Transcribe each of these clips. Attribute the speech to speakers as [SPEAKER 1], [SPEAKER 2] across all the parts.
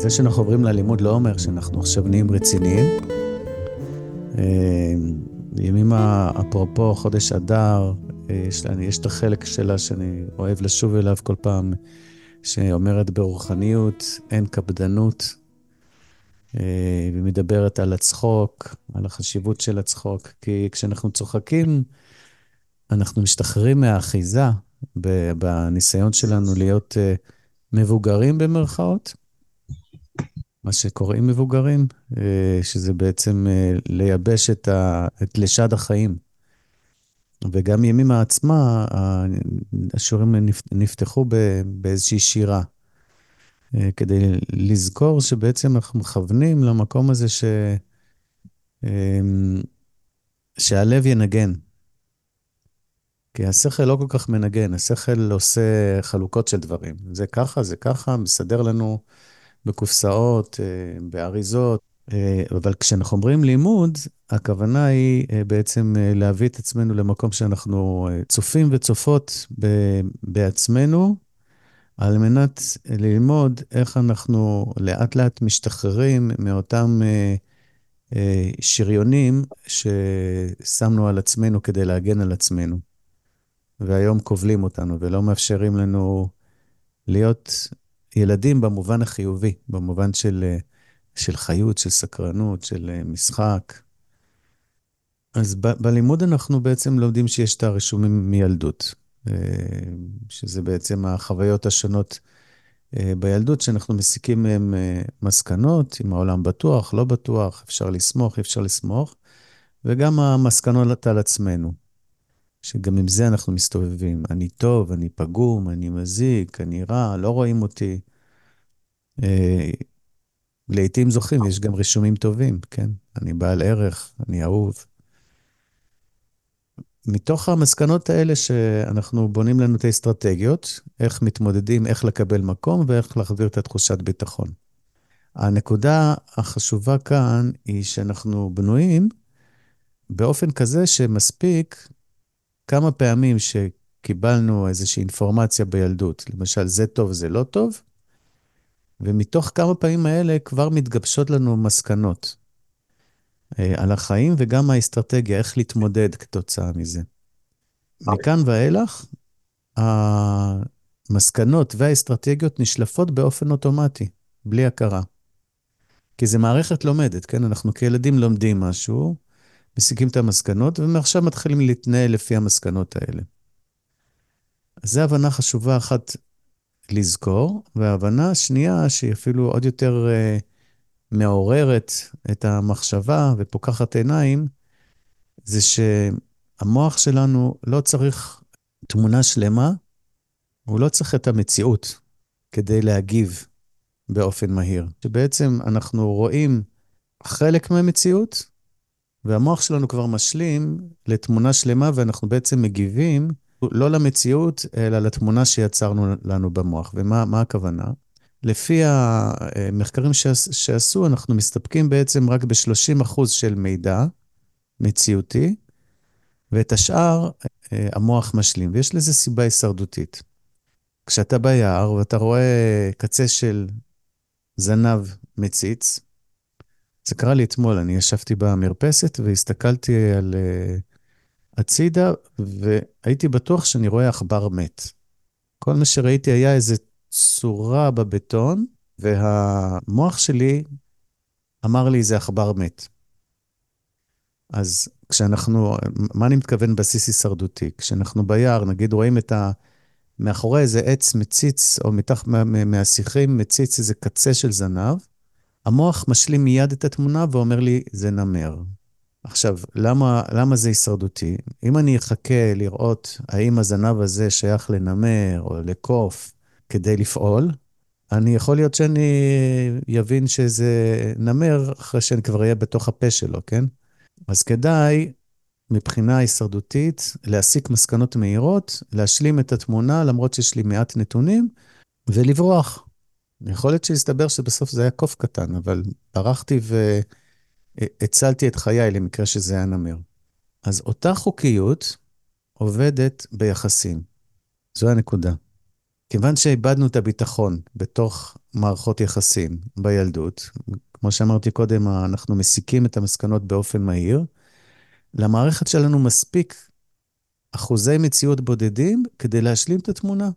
[SPEAKER 1] זה שאנחנו עוברים ללימוד לא אומר שאנחנו עכשיו נהיים רציניים. ימים אפרופו חודש אדר, יש את החלק שלה שאני אוהב לשוב אליו כל פעם, שאומרת ברוחניות, אין קפדנות, ומדברת על הצחוק, על החשיבות של הצחוק, כי כשאנחנו צוחקים, אנחנו משתחררים מהאחיזה בניסיון שלנו להיות מבוגרים במרכאות, מה שקוראים מבוגרים, שזה בעצם לייבש את לשד החיים. וגם ימימה עצמה, השיעורים נפתחו באיזושהי שירה, כדי לזכור שבעצם אנחנו מכוונים למקום הזה שהלב ינגן. כי השכל לא כל כך מנגן, השכל עושה חלוקות של דברים. זה ככה, מסדר לנו בקופסאות, באריזות. אבל כשאנחנו אומרים לימוד, הכוונה היא בעצם להביא את עצמנו למקום שאנחנו צופים וצופות בעצמנו, על מנת ללמוד איך אנחנו לאט לאט משתחררים מאותם שריונים ששמנו על עצמנו כדי להגן על עצמנו. והיום קובלים אותנו ולא מאפשרים לנו להיות ילדים במובן החיובי, במובן של חיות, של סקרנות, של משחק. אז בלימוד אנחנו בעצם לומדים שיש את הרישומים מילדות, שזה בעצם החוויות השונות בילדות, שאנחנו מסיקים מהם מסקנות, אם העולם בטוח, לא בטוח, אפשר לסמוך, אפשר לסמוך, וגם המסקנות על עצמנו, שגם עם זה אנחנו מסתובבים. אני טוב, אני פגום, אני מזיק, אני רע, לא רואים אותי. לעתים זוכים, יש גם רישומים טובים, כן? אני בעל ערך, אני אהוב. מתוך המסקנות האלה שאנחנו בונים לנו את האסטרטגיות, איך מתמודדים, איך לקבל מקום ואיך להחזיר את התחושת ביטחון. הנקודה החשובה כאן היא שאנחנו בנויים באופן כזה שמספיק כמה פעמים שקיבלנו איזושהי אינפורמציה בילדות, למשל זה טוב, זה לא טוב, ומתוך כמה פעמים האלה כבר מתגבשות לנו מסקנות על החיים וגם האסטרטגיה, איך להתמודד כתוצאה מזה. מכאן ואילך, המסקנות והאסטרטגיות נשלפות באופן אוטומטי, בלי הכרה. כי זה מערכת לומדת, כן? אנחנו כילדים לומדים משהו, מסיקים את המסקנות, ומעכשיו מתחילים להתנהל לפי המסקנות האלה. אז זו הבנה חשובה אחת לזכור, וההבנה השנייה, שהיא אפילו עוד יותר מעוררת את המחשבה ופוקחת עיניים, זה שהמוח שלנו לא צריך תמונה שלמה, הוא לא צריך את המציאות כדי להגיב באופן מהיר. שבעצם אנחנו רואים חלק מהמציאות, והמוח שלנו כבר משלים לתמונה שלמה, ואנחנו בעצם מגיבים לא למציאות, אלא לתמונה שיצרנו לנו במוח. ומה הכוונה? לפי המחקרים שעשו, אנחנו מסתפקים בעצם רק ב-30% של מידע מציאותי, ואת השאר המוח משלים. ויש לזה סיבה הישרדותית. כשאתה ביער ואתה רואה קצה של זנב מציץ, זה קרה לי אתמול, אני ישבתי במרפסת והסתכלתי על הצידה, והייתי בטוח שאני רואה עכבר מת. כל מה שראיתי היה איזו צורה בבטון, והמוח שלי אמר לי, זה עכבר מת. אז כשאנחנו, מה אני מתכוון בסיס הישרדותי? כשאנחנו ביער, נגיד רואים מאחורי איזה עץ מציץ, או מהשיחים מציץ איזה קצה של זנב, המוח משלים מיד את התמונה ואומר לי, זה נמר. עכשיו, למה זה הישרדותי? אם אני אחכה לראות האם הזנב הזה שייך לנמר או לקוף כדי לפעול, אני יכול להיות שאני יבין שזה נמר אחרי שאני כבר אהיה בתוך הפה שלו, כן? אז כדאי, מבחינה הישרדותית, להסיק מסקנות מהירות, להשלים את התמונה למרות שיש לי מעט נתונים, ולברוח. יכול להיות שיסתבר שבסוף זה היה קוף קטן, אבל ברחתי והצלתי את חיי למקרה שזה היה נמר. אז אותה חוקיות עובדת ביחסים. זו הנקודה. כיוון שאיבדנו את הביטחון בתוך מערכות יחסים בילדות, כמו שאמרתי קודם, אנחנו מסיקים את המסקנות באופן מהיר, למערכת שלנו מספיק אחוזי מציאות בודדים כדי להשלים את התמונה.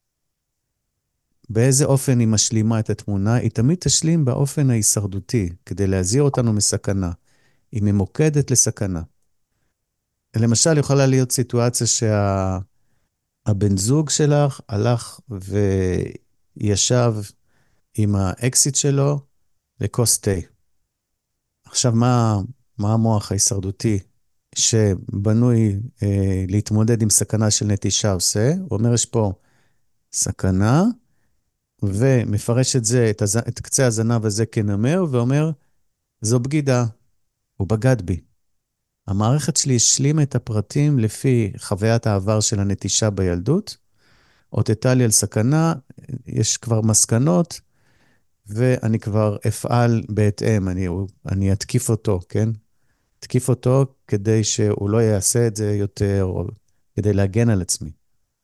[SPEAKER 1] באיזה אופן היא משלימה את התמונה? היא תמיד תשלים באופן ההישרדותי, כדי להזהיר אותנו מסכנה. היא ממוקדת לסכנה. למשל, יכולה להיות סיטואציה שהבן זוג שלך הלך וישב עם האקסיט שלו לכוס תה. עכשיו, מה המוח ההישרדותי שבנוי להתמודד עם סכנה של נטישה עושה? הוא אומר, יש פה סכנה, ומפרש את זה, את קצה הזנב הזה כנמר, ואומר, זו בגידה, הוא בגד בי. המערכת שלי השלימה את הפרטים לפי חוויית העבר של הנטישה בילדות, אותתה לי על סכנה, יש כבר מסקנות, ואני כבר אפעל בהתאם, אני אתקיף אותו, כן? אתקיף אותו כדי שהוא לא יעשה את זה יותר, או כדי להגן על עצמי.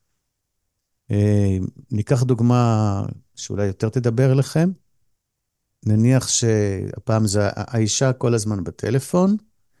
[SPEAKER 1] ניקח דוגמה שאולי יותר תדבר אליכם. נניח שהפעם זה האישה כל הזמן בטלפון,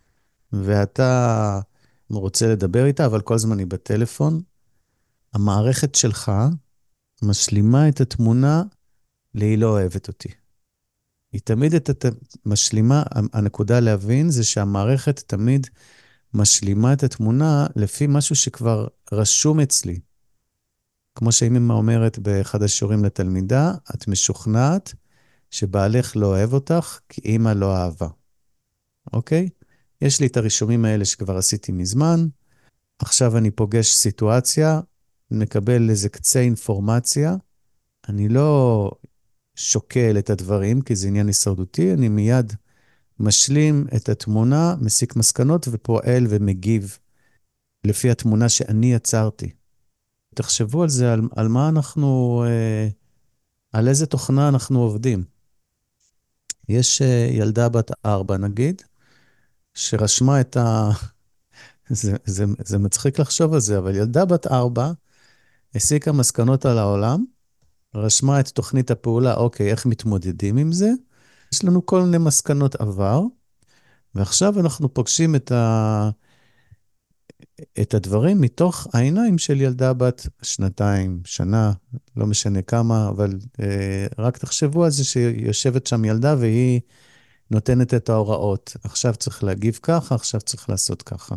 [SPEAKER 1] ואתה רוצה לדבר איתה, אבל כל הזמן היא בטלפון. המערכת שלך משלימה את התמונה ל"היא לא אוהבת אותי". היא תמיד משלימה, הנקודה להבין זה שהמערכת תמיד משלימה את התמונה לפי משהו שכבר רשום אצלי. כמו שאמא אומרת באחד השיעורים לתלמידה, את משוכנעת שבעלך לא אוהב אותך כי אמא לא אהבה. אוקיי? יש לי את הרישומים האלה שכבר עשיתי מזמן, עכשיו אני פוגש סיטואציה, מקבל איזה קצה אינפורמציה, אני לא שוקל את הדברים, כי זה עניין הישרדותי, אני מיד משלים את התמונה, מסיק מסקנות ופועל ומגיב לפי התמונה שאני יצרתי. תחשבו על זה, על מה אנחנו, על איזה תוכנה אנחנו עובדים. יש ילדה בת 4, נגיד, שרשמה את זה מצחיק לחשוב על זה, אבל ילדה בת 4 הסיקה מסקנות על העולם, רשמה את תוכנית הפעולה, אוקיי, איך מתמודדים עם זה? יש לנו כל מיני מסקנות עבר, ועכשיו אנחנו פוגשים את הדברים מתוך העיניים של ילדה בת 2, שנה, לא משנה כמה, אבל רק תחשבו על זה שיושבת שם ילדה והיא נותנת את ההוראות. עכשיו צריך להגיב ככה, עכשיו צריך לעשות ככה.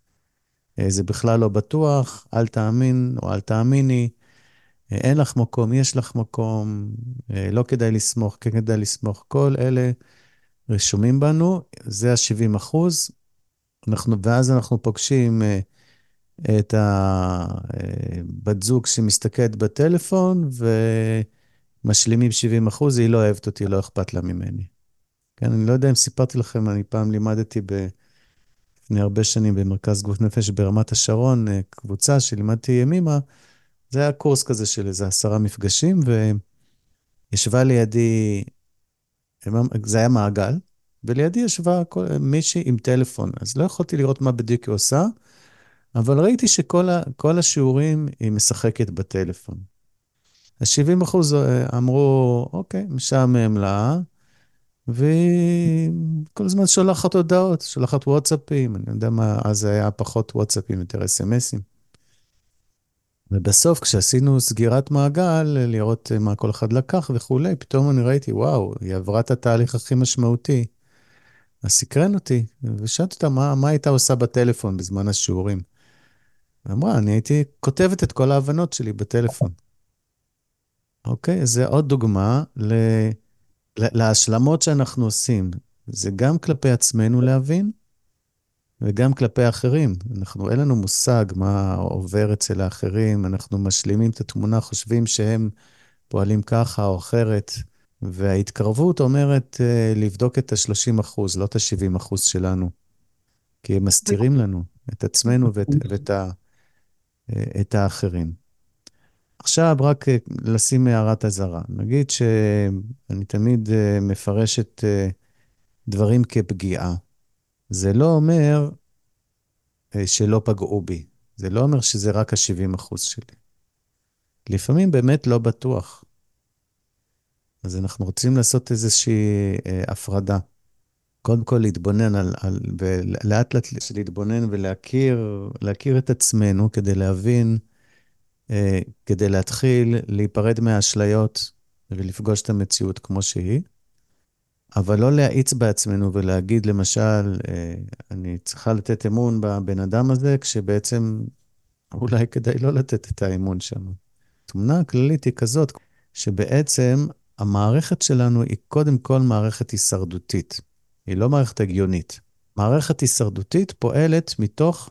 [SPEAKER 1] זה בכלל לא בטוח, אל תאמין או אל תאמיני, אין לך מקום, יש לך מקום, לא כדאי לסמוך, כן כדאי לסמוך. כל אלה רשומים בנו, זה ה-70%. ואז אנחנו פוגשים את הבת זוג שמסתכלת בטלפון, ומשלימים 70%, היא לא אוהבת אותי, לא אכפת לה ממני. כן, אני לא יודע אם סיפרתי לכם, אני פעם לימדתי לפני הרבה שנים במרכז גוף נפש ברמת השרון, קבוצה שלימדתי ימימה, זה היה קורס כזה של איזה 10 מפגשים, וישבה לידי, זה היה מעגל, ולידי ישבה מישהי עם טלפון, אז לא יכולתי לראות מה בדיוק היא עושה, אבל ראיתי כל השיעורים היא משחקת בטלפון. ה-70% אמרו, אוקיי, משעמם לה, והיא כל הזמן שולחת הודעות, שולחת וואטסאפים, אני יודע מה, אז היה פחות וואטסאפים, יותר אס-אמסים. ובסוף, כשעשינו סגירת מעגל, לראות מה כל אחד לקח וכולי, פתאום אני ראיתי, וואו, היא עברה את התהליך הכי משמעותי. אז סקרן אותי, ושאלתי אותה, מה הייתה עושה בטלפון בזמן השיעורים? היא אמרה, אני הייתי כותבת את כל ההבנות שלי בטלפון. אוקיי? אז זה עוד דוגמה להשלמות שאנחנו עושים. זה גם כלפי עצמנו להבין, וגם כלפי האחרים. אין לנו מושג מה עובר אצל האחרים, אנחנו משלימים את התמונה, חושבים שהם פועלים ככה או אחרת, וההתקרבות אומרת לבדוק את ה-30%, לא את ה-70% שלנו, כי הם מסתירים לנו את עצמנו את האחרים. עכשיו רק לשים הערת אזהרה. נגיד שאני תמיד מפרש את דברים כפגיעה. זה לא אומר שלא פגעו בי. זה לא אומר שזה רק ה-70% שלי. לפעמים באמת לא בטוח. אז אנחנו רוצים לעשות איזושהי הפרדה. קודם כל להתבונן ולאט לאט להתבונן להכיר את עצמנו כדי להבין, כדי להתחיל להיפרד מהאשליות ולפגוש את המציאות כמו שהיא, אבל לא להאיץ בעצמנו ולהגיד, למשל, אני צריכה לתת אמון בבן אדם הזה, כשבעצם אולי כדאי לא לתת את האמון שם. התמונה הכללית היא כזאת, שבעצם המערכת שלנו היא קודם כל מערכת הישרדותית. היא לא מערכת הגיונית. מערכת הישרדותית פועלת מתוך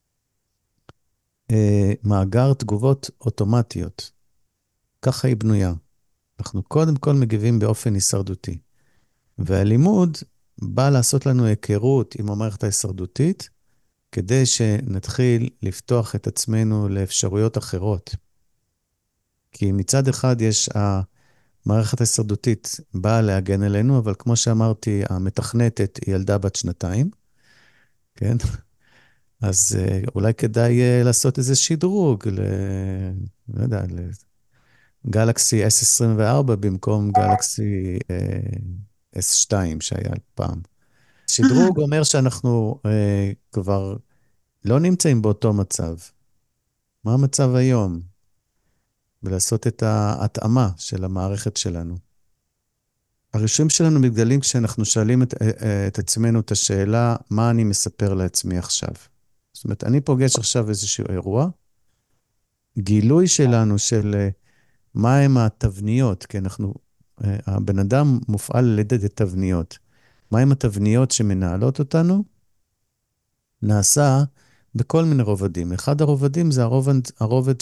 [SPEAKER 1] מאגר תגובות אוטומטיות. ככה היא בנויה. אנחנו קודם כל מגיבים באופן הישרדותי. והלימוד בא לעשות לנו היכרות עם המערכת ההישרדותית, כדי שנתחיל לפתוח את עצמנו לאפשרויות אחרות. כי מצד אחד יש המערכת ההישרדותית באה להגן עלינו, אבל כמו שאמרתי, המתכנתת היא ילדה בת 2, כן? אז אולי כדאי לעשות איזה שדרוג לא יודע, לגלקסי S24 במקום גלקסי S2 שהיה פעם. שדרוג אומר שאנחנו כבר לא נמצאים באותו מצב. מה המצב היום? ולעשות את ההתאמה של המערכת שלנו. הרישויים שלנו מתגלים כשאנחנו שואלים את עצמנו את השאלה, מה אני מספר לעצמי עכשיו? זאת אומרת, אני פוגש עכשיו איזשהו אירוע, גילוי שלנו של מה הם התבניות, כי הבן אדם מופעל על ידי תבניות. מה הם התבניות שמנהלות אותנו? נעשה בכל מיני רובדים. אחד הרובדים זה הרובד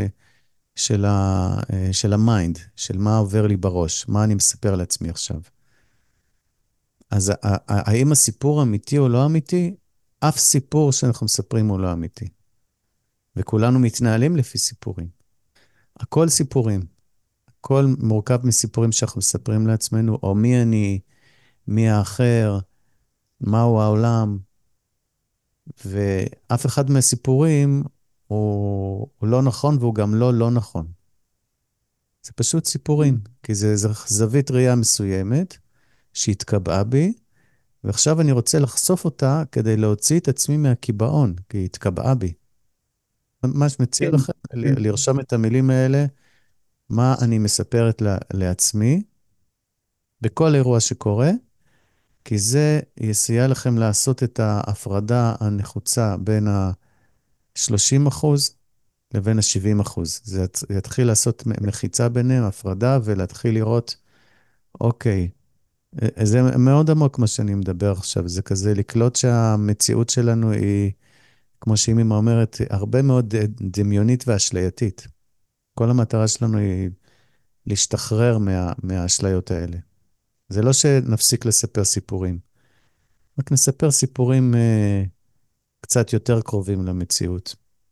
[SPEAKER 1] של המיינד, של מה עובר לי בראש, מה אני מספר לעצמי עכשיו. אז האם הסיפור אמיתי או לא אמיתי? אף סיפור שאנחנו מספרים הוא לא אמיתי. וכולנו מתנהלים לפי סיפורים. הכל סיפורים. הכל מורכב מסיפורים שאנחנו מספרים לעצמנו, או מי אני, מי האחר, מהו העולם. ואף אחד מהסיפורים הוא לא נכון, והוא גם לא נכון. זה פשוט סיפורים, כי זה זווית ראייה מסוימת שהתקבעה בי, ועכשיו אני רוצה לחשוף אותה כדי להוציא את עצמי מהקיבעון, כי היא התקבעה בי. ממש מציע לכם לרשום את המילים האלה, מה אני מספרת לעצמי, בכל אירוע שקורה, כי זה יסייע לכם לעשות את ההפרדה הנחוצה בין ה-30% לבין ה-70%. זה יתחיל לעשות מחיצה ביניהם, הפרדה, ולהתחיל לראות, אוקיי, זה מאוד עמוק מה שאני מדבר עכשיו, זה כזה לקלוט שהמציאות שלנו היא, כמו שאימא אומרת, הרבה מאוד דמיונית ואשלייתית. כל המטרה שלנו היא להשתחרר מהאשליות האלה. זה לא שנפסיק לספר סיפורים, רק נספר סיפורים קצת יותר קרובים למציאות.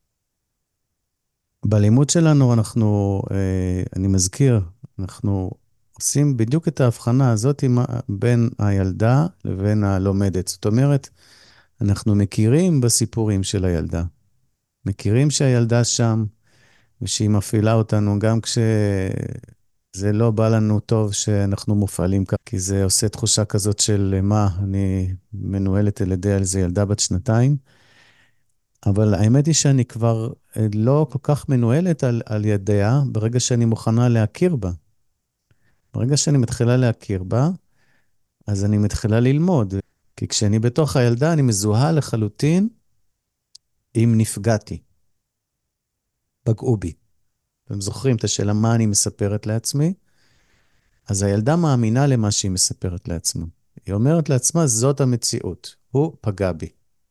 [SPEAKER 1] בלימוד שלנו אני מזכיר, אנחנו עושים בדיוק את ההבחנה הזאת בין הילדה לבין הלומדת. זאת אומרת, אנחנו מכירים בסיפורים של הילדה. מכירים שהילדה שם, ושהיא מפעילה אותנו גם כשזה לא בא לנו טוב שאנחנו מופעלים כך, כי זה עושה תחושה כזאת של מה, אני מנוהלת על ידי איזה ילדה בת 2, אבל האמת היא שאני כבר לא כל כך מנוהלת על ידיה ברגע שאני מוכנה להכיר בה. ברגע שאני מתחילה להכיר בה, אז אני מתחילה ללמוד. כי כשאני בתוך הילדה, אני מזוהה לחלוטין אם נפגעתי. פגעו בי. אתם זוכרים את השאלה מה אני מספרת לעצמי? אז הילדה מאמינה למה שהיא מספרת לעצמה. היא אומרת לעצמה, זאת המציאות. הוא פגע בי.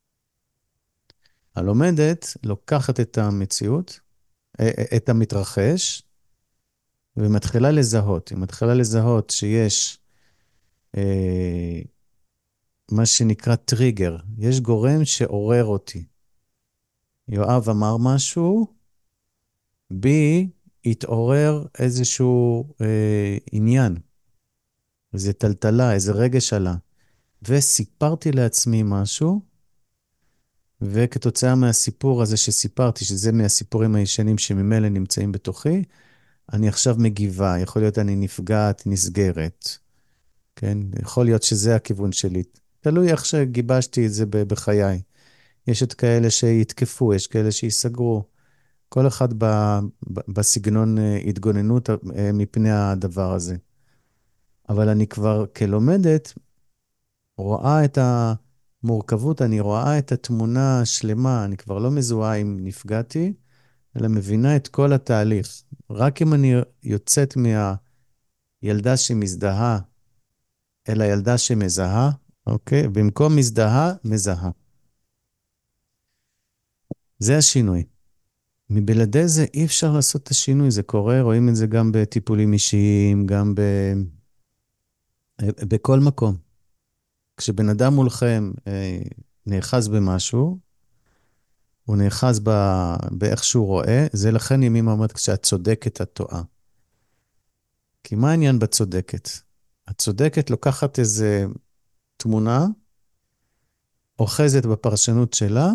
[SPEAKER 1] הלומדת לוקחת את המציאות, את המתרחש, ומתחילה לזהות. היא מתחילה לזהות שיש מה שנקרא טריגר. יש גורם שעורר אותי. יואב אמר משהו, בי התעורר איזשהו עניין, איזו טלטלה, איזה רגש עלה. וסיפרתי לעצמי משהו, וכתוצאה מהסיפור הזה שסיפרתי, שזה מהסיפורים הישנים שממילא נמצאים בתוכי, אני עכשיו מגיבה, יכול להיות אני נפגעת, נסגרת, כן? יכול להיות שזה הכיוון שלי. תלוי איך שגיבשתי את זה בחיי. יש את כאלה שיתקפו, יש כאלה שיסגרו. כל אחד בסגנון התגוננות מפני הדבר הזה. אבל אני כבר כלומדת רואה את המורכבות, אני רואה את התמונה השלמה, אני כבר לא מזוהה אם נפגעתי, אלא מבינה את כל התהליך. רק אם אני יוצאת מהילדה שמזדהה אל הילדה שמזהה, אוקיי? במקום מזדהה, מזהה. זה השינוי. מבלעדי זה אי אפשר לעשות את השינוי, זה קורה, רואים את זה גם בטיפולים אישיים, גם בכל מקום. כשבן אדם מולכם נאחז במשהו, הוא נאחז באיך שהוא רואה, זה לכן ימימה אומרת, כשאת צודקת, את טועה. כי מה העניין בצודקת? הצודקת לוקחת איזה תמונה, אוחזת בפרשנות שלה,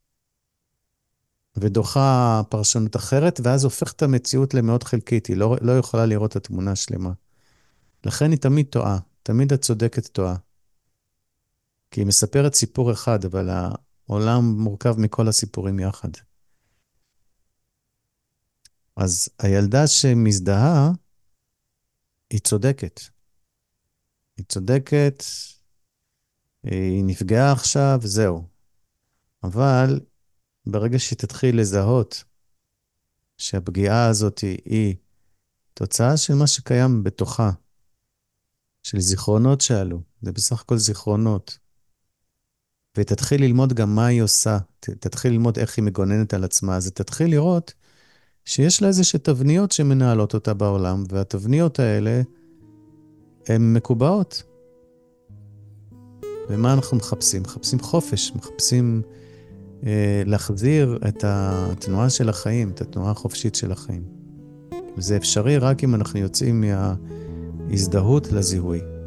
[SPEAKER 1] ודוחה פרשנות אחרת, ואז הופכת את המציאות למאוד חלקית, היא לא יכולה לראות את התמונה השלמה. לכן היא תמיד טועה, תמיד הצודקת טועה. כי היא מספרת סיפור אחד, אבל העולם מורכב מכל הסיפורים יחד. אז הילדה שמזדהה, היא צודקת. היא צודקת, היא נפגעה עכשיו, זהו. אבל ברגע שהיא תתחיל לזהות שהפגיעה הזאת היא תוצאה של מה שקיים בתוכה, של זיכרונות שעלו, זה בסך הכל זיכרונות, ותתחיל ללמוד גם מה היא עושה, תתחיל ללמוד איך היא מגוננת על עצמה, אז תתחיל לראות שיש לה איזושהי תבניות שמנהלות אותה בעולם, והתבניות האלה הן מקובעות. ומה אנחנו מחפשים? מחפשים חופש, מחפשים להחזיר את התנועה של החיים, את התנועה החופשית של החיים. וזה אפשרי רק אם אנחנו יוצאים מההזדהות לזיהוי.